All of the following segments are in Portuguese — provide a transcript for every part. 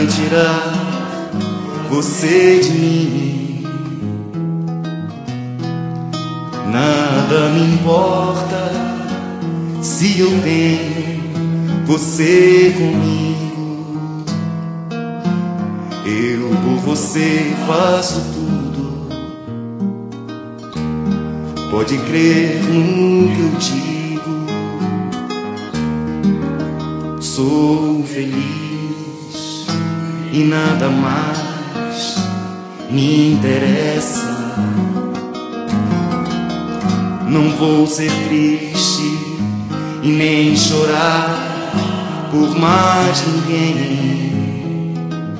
tirar você de mim. Nada me importa se eu tenho você comigo. Eu por você faço tudo. Pode crer no que eu digo. Sou feliz e nada mais me interessa. Não vou ser triste e nem chorar por mais ninguém.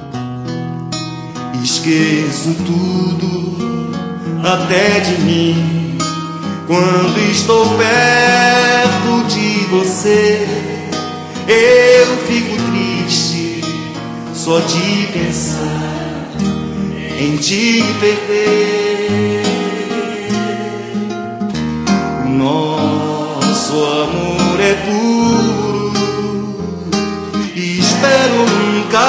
Esqueço tudo até de mim quando estou perto de você. Eu fico triste só de pensar em te perder. Nosso amor é puro e espero nunca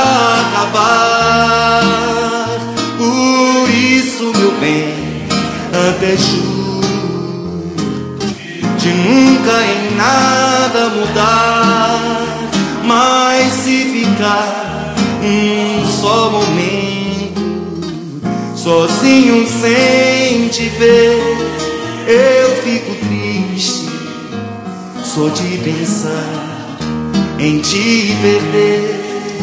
acabar. Por isso, meu bem, até juro de nunca em nada mudar. Mas se ficar só momento sozinho sem te ver, eu fico triste só de pensar em te perder.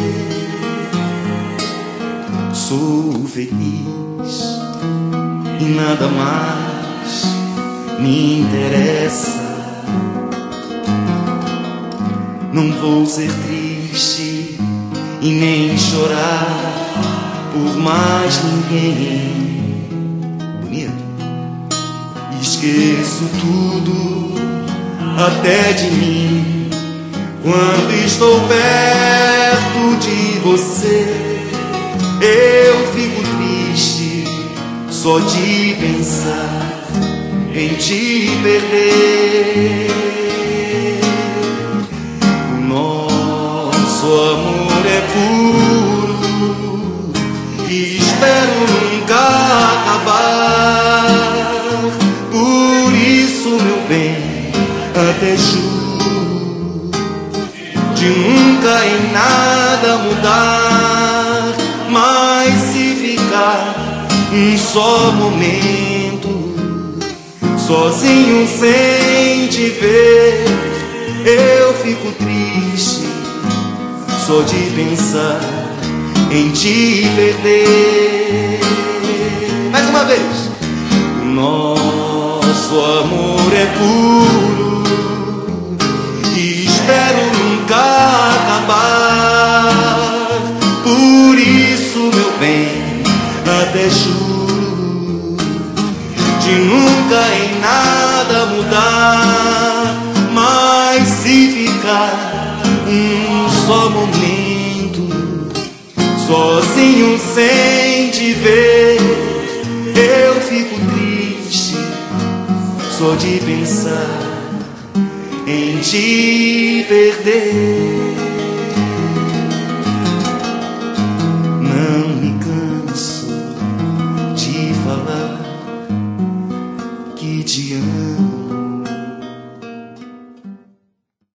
Sou feliz e nada mais me interessa. Não vou ser triste e nem chorar por mais ninguém. Bonito. Esqueço tudo até de mim quando estou perto de você. Eu fico triste só de pensar em te perder. O nosso amor é puro e espero nunca acabar. Por isso, meu bem, até juro de nunca em nada mudar. Mas se ficar só momento sozinho sem te ver, eu fico triste só de pensar em te perder. Mais uma vez. O nosso amor é puro e espero nunca acabar. Por isso, meu bem, até juro de nunca em nada mudar. Mas se ficar só momento sozinho sem te ver, eu fico triste só de pensar em te perder. Não me canso de falar que te amo.